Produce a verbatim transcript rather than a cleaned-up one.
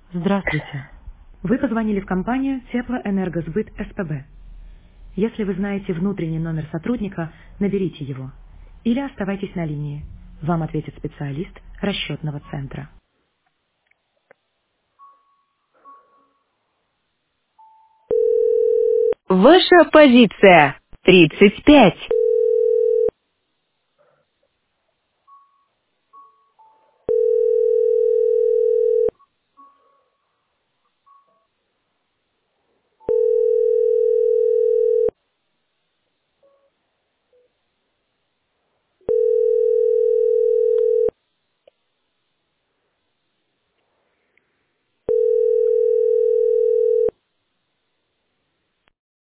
Здравствуйте. Вы позвонили в компанию Теплоэнергосбыт СПБ. Если вы знаете внутренний номер сотрудника, наберите его. Или оставайтесь на линии. Вам ответит специалист расчетного центра. Ваша позиция тридцать пять.